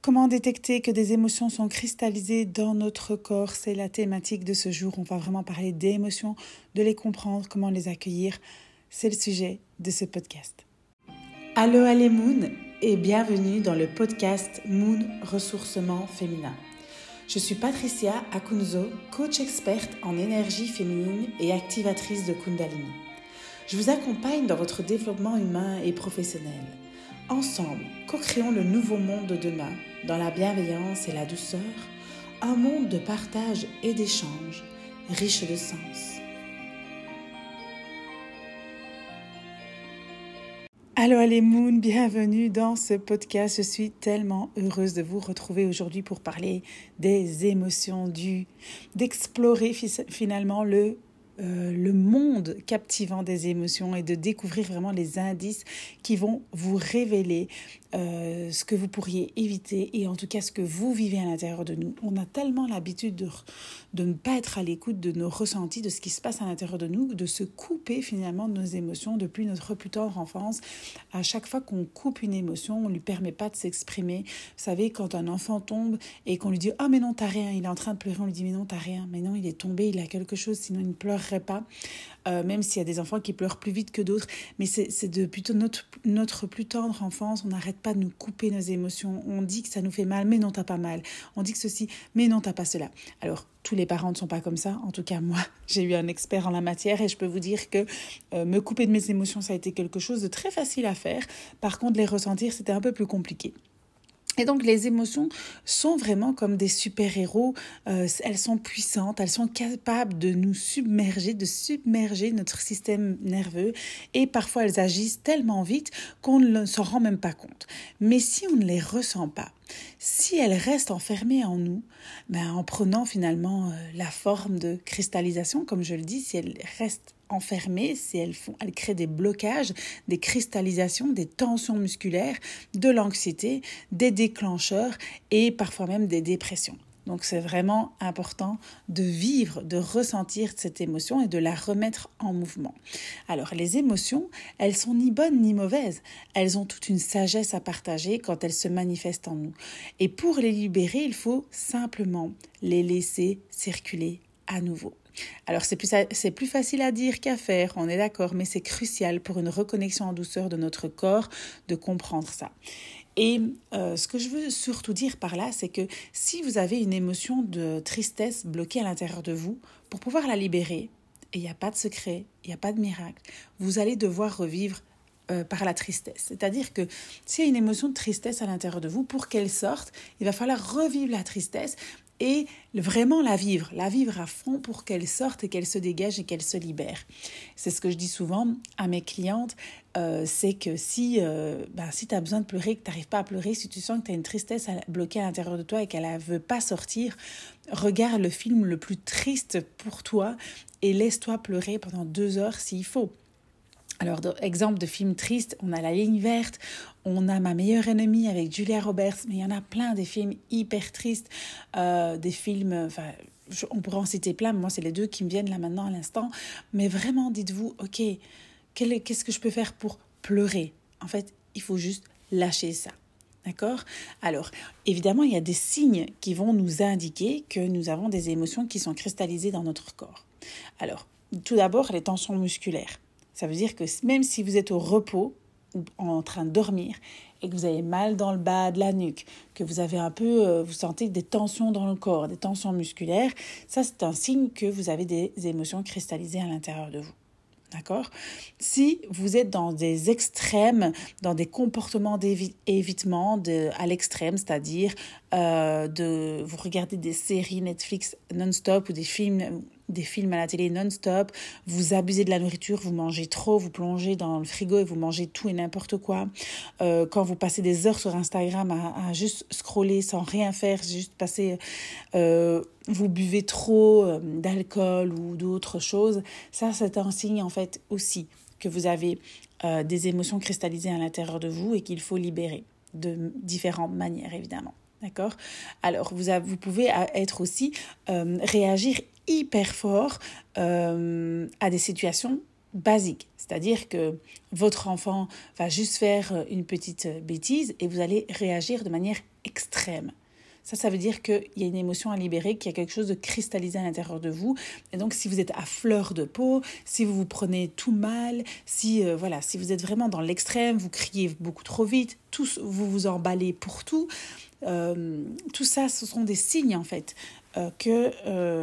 Comment détecter que des émotions sont cristallisées dans notre corps? C'est la thématique de ce jour. On va vraiment parler des émotions, de les comprendre, comment les accueillir. C'est le sujet de ce podcast. Allô Moon et bienvenue dans le podcast Moon Ressourcement Féminin. Je suis Patricia Akunzo, coach experte en énergie féminine et activatrice de Kundalini. Je vous accompagne dans votre développement humain et professionnel. Ensemble, co-créons le nouveau monde de demain, dans la bienveillance et la douceur, un monde de partage et d'échange, riche de sens. Allô les Moon, bienvenue dans ce podcast. Je suis tellement heureuse de vous retrouver aujourd'hui pour parler des émotions d'explorer finalement le monde captivant des émotions et de découvrir vraiment les indices qui vont vous révéler ce que vous pourriez éviter et en tout cas ce que vous vivez à l'intérieur de nous. On a tellement l'habitude de ne pas être à l'écoute de nos ressentis, de ce qui se passe à l'intérieur de nous, de se couper finalement de nos émotions depuis notre plus tendre enfance. À chaque fois qu'on coupe une émotion, on ne lui permet pas de s'exprimer. Vous savez, quand un enfant tombe et qu'on lui dit « Ah mais non, t'as rien », il est en train de pleurer, on lui dit « Mais non, t'as rien ». Mais non, il est tombé, il a quelque chose, sinon il ne pleurerait pas. Même s'il y a des enfants qui pleurent plus vite que d'autres, mais c'est depuis notre plus tendre enfance, on n'arrête pas de nous couper nos émotions. On dit que ça nous fait mal, mais non, t'as pas mal. On dit que ceci, mais non, t'as pas cela. Alors, tous les parents ne sont pas comme ça. En tout cas, moi, j'ai eu un expert en la matière et je peux vous dire que me couper de mes émotions, ça a été quelque chose de très facile à faire. Par contre, les ressentir, c'était un peu plus compliqué. Et donc, les émotions sont vraiment comme des super-héros. Elles sont puissantes, elles sont capables de nous submerger, de submerger notre système nerveux. Et parfois, elles agissent tellement vite qu'on ne s'en rend même pas compte. Mais si on ne les ressent pas, si elles restent enfermées en nous, en prenant finalement la forme de cristallisation, comme je le dis, si elles restent enfermées, si elles créent des blocages, des cristallisations, des tensions musculaires, de l'anxiété, des déclencheurs et parfois même des dépressions. Donc c'est vraiment important de vivre, de ressentir cette émotion et de la remettre en mouvement. Alors les émotions, elles sont ni bonnes ni mauvaises. Elles ont toute une sagesse à partager quand elles se manifestent en nous. Et pour les libérer, il faut simplement les laisser circuler à nouveau. Alors c'est plus facile à dire qu'à faire, on est d'accord, mais c'est crucial pour une reconnexion en douceur de notre corps de comprendre ça. Et ce que je veux surtout dire par là, c'est que si vous avez une émotion de tristesse bloquée à l'intérieur de vous, pour pouvoir la libérer, et il n'y a pas de secret, il n'y a pas de miracle, vous allez devoir revivre par la tristesse. C'est-à-dire que s'il y a une émotion de tristesse à l'intérieur de vous, pour qu'elle sorte, il va falloir revivre la tristesse et vraiment la vivre à fond pour qu'elle sorte et qu'elle se dégage et qu'elle se libère. C'est ce que je dis souvent à mes clientes, c'est que si tu as besoin de pleurer, que tu n'arrives pas à pleurer, si tu sens que tu as une tristesse bloquée à l'intérieur de toi et qu'elle ne veut pas sortir, regarde le film le plus triste pour toi et laisse-toi pleurer pendant 2 heures s'il faut. Alors, exemple de film triste, on a La Ligne verte, on a Ma meilleure ennemie avec Julia Roberts, mais il y en a plein des films hyper tristes, des films, on pourrait en citer plein, mais moi c'est les 2 qui me viennent là maintenant à l'instant, mais vraiment dites-vous, ok, qu'est-ce que je peux faire pour pleurer? En fait, il faut juste lâcher ça. D'accord? Alors, évidemment, il y a des signes qui vont nous indiquer que nous avons des émotions qui sont cristallisées dans notre corps. Alors, tout d'abord, les tensions musculaires. Ça veut dire que même si vous êtes au repos ou en train de dormir et que vous avez mal dans le bas de la nuque, que vous avez vous sentez des tensions dans le corps, des tensions musculaires, ça c'est un signe que vous avez des émotions cristallisées à l'intérieur de vous. D'accord? Si vous êtes dans des extrêmes, dans des comportements d'évitement à l'extrême, c'est-à-dire vous regardez des séries Netflix non-stop ou des films à la télé non-stop, vous abusez de la nourriture, vous mangez trop, vous plongez dans le frigo et vous mangez tout et n'importe quoi. Quand vous passez des heures sur Instagram à juste scroller sans rien faire, juste passer... vous buvez trop d'alcool ou d'autres choses, ça c'est un signe en fait aussi que vous avez des émotions cristallisées à l'intérieur de vous et qu'il faut libérer de différentes manières évidemment. D'accord? Alors, vous pouvez être aussi réagir hyper fort à des situations basique. C'est-à-dire que votre enfant va juste faire une petite bêtise et vous allez réagir de manière extrême. Ça veut dire qu'il y a une émotion à libérer, qu'il y a quelque chose de cristallisé à l'intérieur de vous. Et donc, si vous êtes à fleur de peau, si vous vous prenez tout mal, si vous êtes vraiment dans l'extrême, vous criez beaucoup trop vite, vous vous emballez pour tout, tout ça, ce sont des signes, en fait, que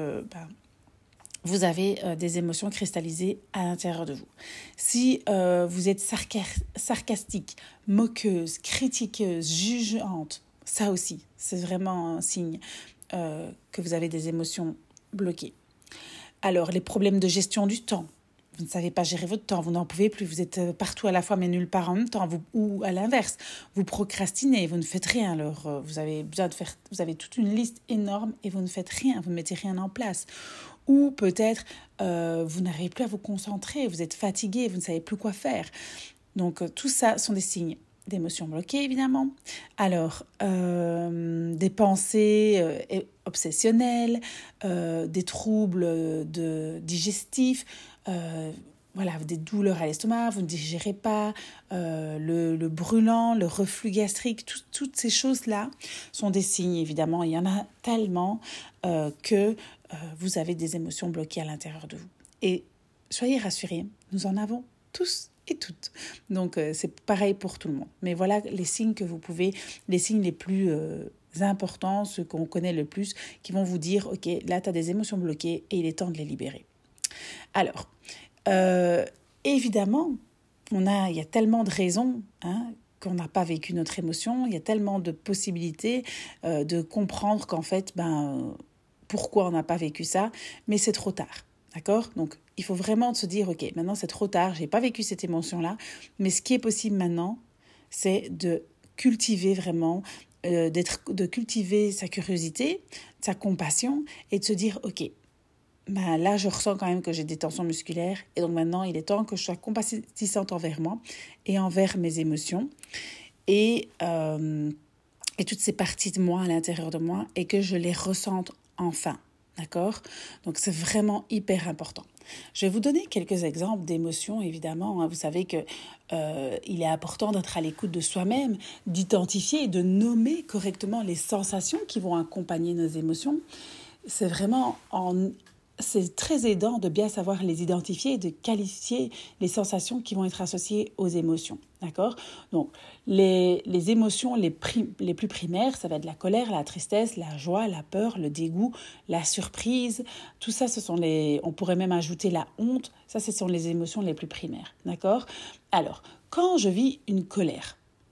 vous avez des émotions cristallisées à l'intérieur de vous. Si vous êtes sarcastique, moqueuse, critiqueuse, jugeante, ça aussi, c'est vraiment un signe que vous avez des émotions bloquées. Alors, les problèmes de gestion du temps. Vous ne savez pas gérer votre temps, vous n'en pouvez plus, vous êtes partout à la fois mais nulle part en même temps, ou à l'inverse, vous procrastinez, vous ne faites rien. Alors, vous avez toute une liste énorme et vous ne faites rien, vous ne mettez rien en place. Ou peut-être vous n'arrivez plus à vous concentrer, vous êtes fatigué, vous ne savez plus quoi faire. Donc, tout ça sont des signes d'émotions bloquées, évidemment. Alors, des pensées obsessionnelles, des troubles digestifs, des douleurs à l'estomac, vous ne digérez pas, le brûlant, le reflux gastrique, toutes ces choses-là sont des signes, évidemment. Il y en a tellement que vous avez des émotions bloquées à l'intérieur de vous. Et soyez rassurés, nous en avons tous et toutes. Donc, c'est pareil pour tout le monde. Mais voilà les signes les signes les plus importants, ceux qu'on connaît le plus, qui vont vous dire, OK, là, tu as des émotions bloquées et il est temps de les libérer. Alors, évidemment, il y a tellement de raisons qu'on n'a pas vécu notre émotion, il y a tellement de possibilités de comprendre qu'en fait, pourquoi on n'a pas vécu ça, mais c'est trop tard. D'accord ? Donc, il faut vraiment se dire, OK, maintenant c'est trop tard, je n'ai pas vécu cette émotion-là, mais ce qui est possible maintenant, c'est de cultiver vraiment, de cultiver sa curiosité, sa compassion, et de se dire, OK, là, je ressens quand même que j'ai des tensions musculaires, et donc maintenant, il est temps que je sois compatissante envers moi et envers mes émotions, et toutes ces parties de moi à l'intérieur de moi, et que je les ressente enfin. D'accord ? Donc, c'est vraiment hyper important. Je vais vous donner quelques exemples d'émotions, évidemment. Vous savez qu'il est important d'être à l'écoute de soi-même, d'identifier et de nommer correctement les sensations qui vont accompagner nos émotions. C'est très aidant de bien savoir les identifier et de qualifier les sensations qui vont être associées aux émotions. D'accord ? Donc, les émotions les plus primaires, ça va être la colère, la tristesse, la joie, la peur, le dégoût, la surprise. Tout ça, on pourrait même ajouter la honte. Ça, ce sont les émotions les plus primaires. D'accord ? Alors, quand je vis une colère,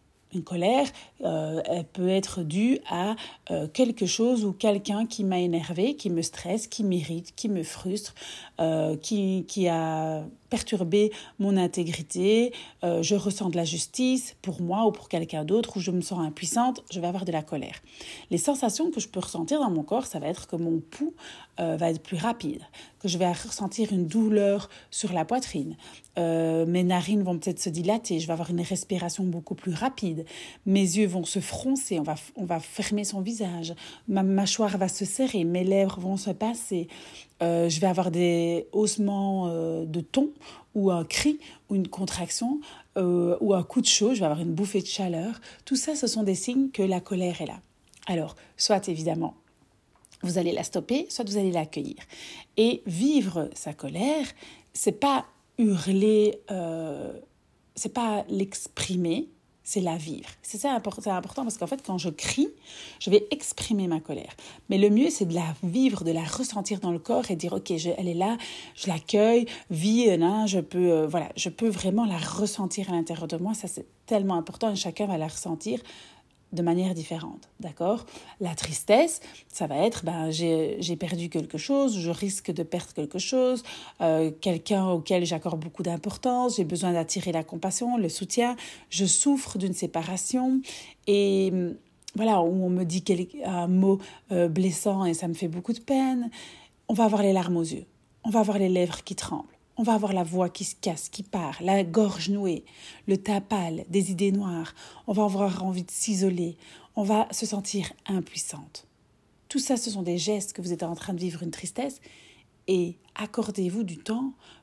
elle peut être due à quelque chose ou quelqu'un qui m'a énervé, qui me stresse, qui m'irrite, qui me frustre, qui a perturbé mon intégrité. Je ressens de la justice pour moi ou pour quelqu'un d'autre, ou je me sens impuissante, je vais avoir de la colère. Les sensations que je peux ressentir dans mon corps, ça va être que mon pouls va être plus rapide, que je vais ressentir une douleur sur la poitrine. Mes narines vont peut-être se dilater, je vais avoir une respiration beaucoup plus rapide, mes yeux vont se froncer, on va fermer son visage, ma mâchoire va se serrer, mes lèvres vont se passer, je vais avoir des haussements de ton ou un cri ou une contraction ou un coup de chaud, je vais avoir une bouffée de chaleur. Tout ça, ce sont des signes que la colère est là. Alors, soit évidemment, vous allez la stopper, soit vous allez l'accueillir. Et vivre sa colère, c'est pas hurler, c'est pas l'exprimer, c'est la vivre. C'est important parce qu'en fait, quand je crie, je vais exprimer ma colère. Mais le mieux, c'est de la vivre, de la ressentir dans le corps et dire, OK, elle est là, je l'accueille, je peux vraiment la ressentir à l'intérieur de moi. Ça, c'est tellement important et chacun va la ressentir de manière différente, d'accord ? La tristesse, ça va être, j'ai perdu quelque chose, je risque de perdre quelque chose, quelqu'un auquel j'accorde beaucoup d'importance, j'ai besoin d'attirer la compassion, le soutien, je souffre d'une séparation et où on me dit un mot blessant et ça me fait beaucoup de peine, on va avoir les larmes aux yeux, on va avoir les lèvres qui tremblent. On va avoir la voix qui se casse, qui part, la gorge nouée, le teint pâle, des idées noires. On va avoir envie de s'isoler. On va se sentir impuissante. Tout ça, ce sont des gestes que vous êtes en train de vivre une tristesse. Et accordez-vous du temps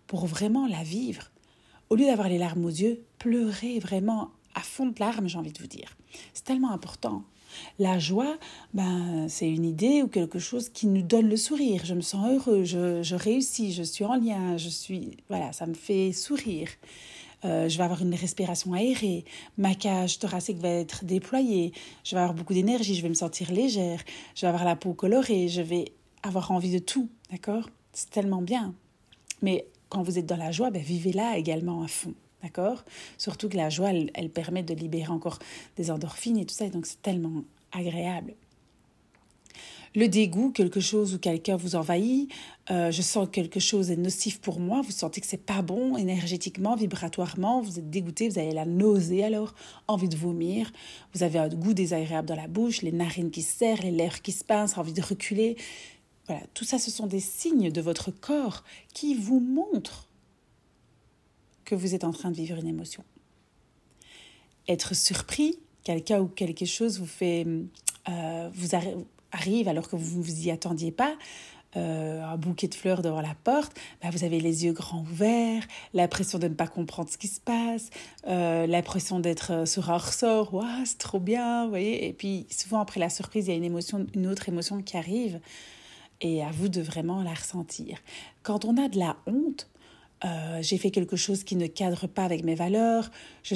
pour vraiment la vivre. Au lieu d'avoir les larmes aux yeux, pleurez vraiment à fond de larmes, j'ai envie de vous dire. C'est tellement important. La joie, c'est une idée ou quelque chose qui nous donne le sourire. Je me sens heureux, je réussis, je suis en lien, ça me fait sourire. Je vais avoir une respiration aérée, ma cage thoracique va être déployée, je vais avoir beaucoup d'énergie, je vais me sentir légère, je vais avoir la peau colorée, je vais avoir envie de tout, d'accord ? C'est tellement bien. Mais quand vous êtes dans la joie, vivez-la également à fond, d'accord ? Surtout que la joie, elle permet de libérer encore des endorphines et tout ça, et donc c'est tellement agréable. Le dégoût, quelque chose où quelqu'un vous envahit, je sens que quelque chose est nocif pour moi, vous sentez que c'est pas bon énergétiquement, vibratoirement, vous êtes dégoûté, vous avez la nausée alors, envie de vomir, vous avez un goût désagréable dans la bouche, les narines qui se serrent, les lèvres qui se pincent, envie de reculer. Voilà, tout ça, ce sont des signes de votre corps qui vous montrent que vous êtes en train de vivre une émotion. Être surpris, quelqu'un ou quelque chose vous fait, arrive alors que vous ne vous y attendiez pas, un bouquet de fleurs devant la porte, vous avez les yeux grands ouverts, l'impression de ne pas comprendre ce qui se passe, l'impression d'être sur un ressort, waouh, c'est trop bien, vous voyez. Et puis souvent après la surprise, il y a une autre émotion qui arrive, et à vous de vraiment la ressentir. Quand on a de la honte, j'ai fait quelque chose qui ne cadre pas avec mes valeurs,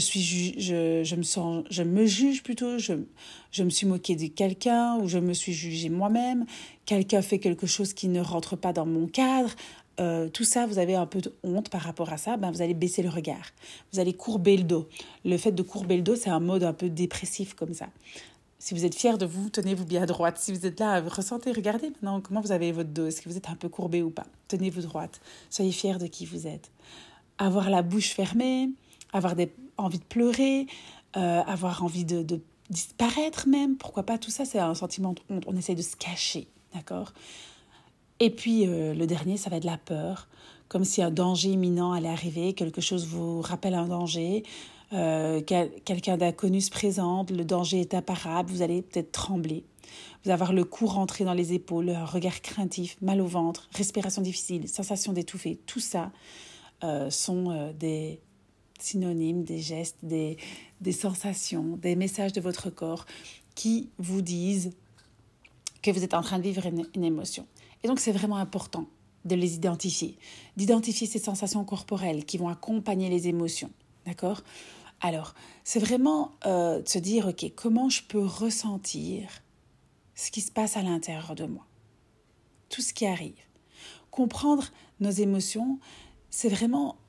je me juge plutôt, je me suis moquée de quelqu'un ou je me suis jugée moi-même, quelqu'un fait quelque chose qui ne rentre pas dans mon cadre, tout ça, vous avez un peu de honte par rapport à ça, vous allez baisser le regard, vous allez courber le dos. Le fait de courber le dos, c'est un mode un peu dépressif comme ça. Si vous êtes fier de vous, tenez-vous bien droite. Si vous êtes là, ressentez, regardez maintenant comment vous avez votre dos. Est-ce que vous êtes un peu courbé ou pas ? Tenez-vous droite. Soyez fiers de qui vous êtes. Avoir la bouche fermée, avoir envie de pleurer, avoir envie de disparaître même. Pourquoi pas ? Tout ça, c'est un sentiment de honte. On essaie de se cacher, d'accord ? Et puis, le dernier, ça va être la peur. Comme si un danger imminent allait arriver, quelque chose vous rappelle un danger, quelqu'un d'inconnu se présente, le danger est imparable, vous allez peut-être trembler. Vous allez avoir le cou rentré dans les épaules, un regard craintif, mal au ventre, respiration difficile, sensation d'étouffer. Tout ça sont des synonymes, des gestes, des sensations, des messages de votre corps qui vous disent que vous êtes en train de vivre une émotion. Et donc, c'est vraiment important de les identifier, d'identifier ces sensations corporelles qui vont accompagner les émotions, d'accord ? Alors, c'est vraiment de se dire, ok, comment je peux ressentir ce qui se passe à l'intérieur de moi, tout ce qui arrive. Comprendre nos émotions, c'est vraiment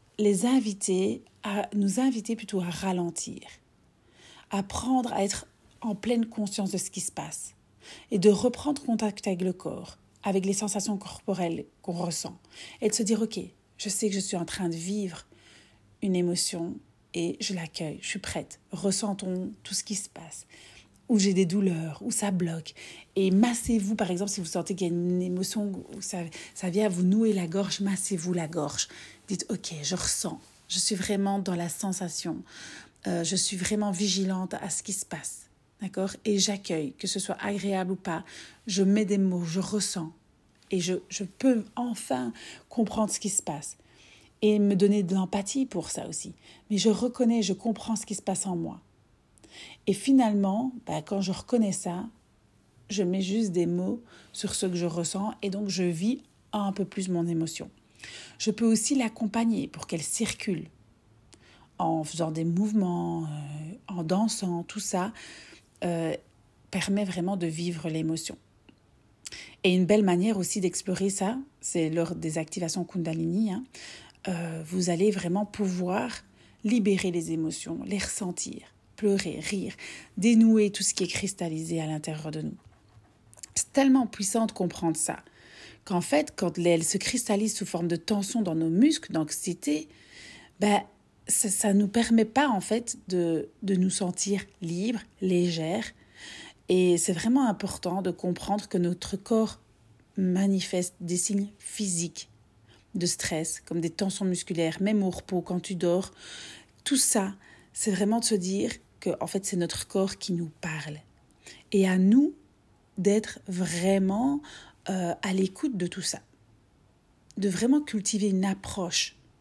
nous inviter plutôt à ralentir, apprendre à être en pleine conscience de ce qui se passe et de reprendre contact avec le corps, avec les sensations corporelles qu'on ressent et de se dire, ok, je sais que je suis en train de vivre une émotion et je l'accueille, je suis prête. Ressentons tout ce qui se passe, où j'ai des douleurs, où ça bloque. Et massez-vous, par exemple, si vous sentez qu'il y a une émotion, où ça vient vous nouer la gorge, massez-vous la gorge. Dites, ok, je ressens, je suis vraiment dans la sensation, je suis vraiment vigilante à ce qui se passe. D'accord ? Et j'accueille, que ce soit agréable ou pas. Je mets des mots, je ressens. Et je peux enfin comprendre ce qui se passe. Et me donner de l'empathie pour ça aussi. Mais je reconnais, je comprends ce qui se passe en moi. Et finalement, quand je reconnais ça, je mets juste des mots sur ce que je ressens. Et donc, je vis un peu plus mon émotion. Je peux aussi l'accompagner pour qu'elle circule. En faisant des mouvements, en dansant, tout ça. Permet vraiment de vivre l'émotion. Et une belle manière aussi d'explorer ça, c'est lors des activations Kundalini. Vous allez vraiment pouvoir libérer les émotions, les ressentir, pleurer, rire, dénouer tout ce qui est cristallisé à l'intérieur de nous. C'est tellement puissant de comprendre ça, qu'en fait, quand elles se cristallisent sous forme de tension dans nos muscles, d'anxiété, ça ne nous permet pas en fait de nous sentir libres, légères. Et c'est vraiment important de comprendre que notre corps manifeste des signes physiques de stress, comme des tensions musculaires, même au repos, quand tu dors. Tout ça, c'est vraiment de se dire que en fait, c'est notre corps qui nous parle. Et à nous d'être vraiment à l'écoute de tout ça. De vraiment cultiver une approche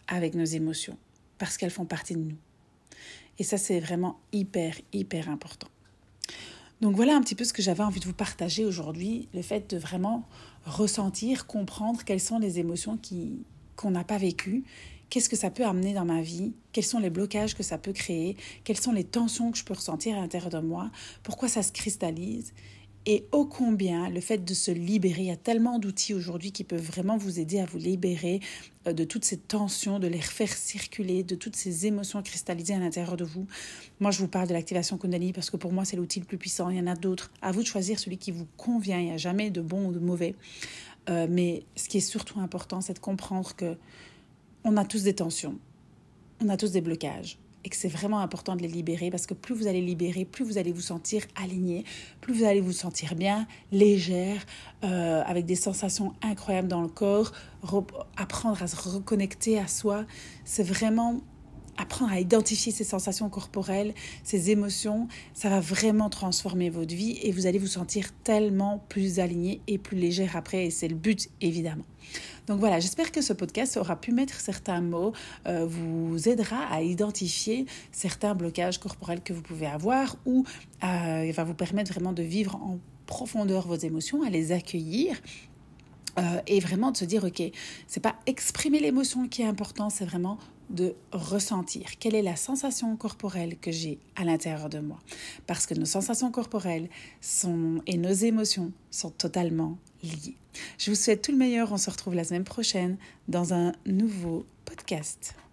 avec nos émotions parce qu'elles font partie de nous. Et ça, c'est vraiment hyper, hyper important. Donc voilà un petit peu ce que j'avais envie de vous partager aujourd'hui, le fait de vraiment ressentir, comprendre quelles sont les émotions qu'on n'a pas vécues, qu'est-ce que ça peut amener dans ma vie, quels sont les blocages que ça peut créer, quelles sont les tensions que je peux ressentir à l'intérieur de moi, pourquoi ça se cristallise. Et ô combien le fait de se libérer, il y a tellement d'outils aujourd'hui qui peuvent vraiment vous aider à vous libérer de toutes ces tensions, de les faire circuler, de toutes ces émotions cristallisées à l'intérieur de vous. Moi, je vous parle de l'activation Kundalini parce que pour moi, c'est l'outil le plus puissant. Il y en a d'autres. À vous de choisir celui qui vous convient. Il n'y a jamais de bon ou de mauvais. Mais ce qui est surtout important, c'est de comprendre que on a tous des tensions, on a tous des blocages. Et que c'est vraiment important de les libérer parce que plus vous allez libérer, plus vous allez vous sentir aligné, plus vous allez vous sentir bien, légère, avec des sensations incroyables dans le corps. Apprendre à se reconnecter à soi, c'est vraiment apprendre à identifier ces sensations corporelles, ces émotions. Ça va vraiment transformer votre vie et vous allez vous sentir tellement plus aligné et plus légère après. Et c'est le but, évidemment. Donc voilà, j'espère que ce podcast aura pu mettre certains mots, vous aidera à identifier certains blocages corporels que vous pouvez avoir ou va vous permettre vraiment de vivre en profondeur vos émotions, à les accueillir. Et vraiment de se dire, ok, c'est pas exprimer l'émotion qui est important, c'est vraiment de ressentir quelle est la sensation corporelle que j'ai à l'intérieur de moi. Parce que nos sensations corporelles et nos émotions sont totalement liées. Je vous souhaite tout le meilleur. On se retrouve la semaine prochaine dans un nouveau podcast.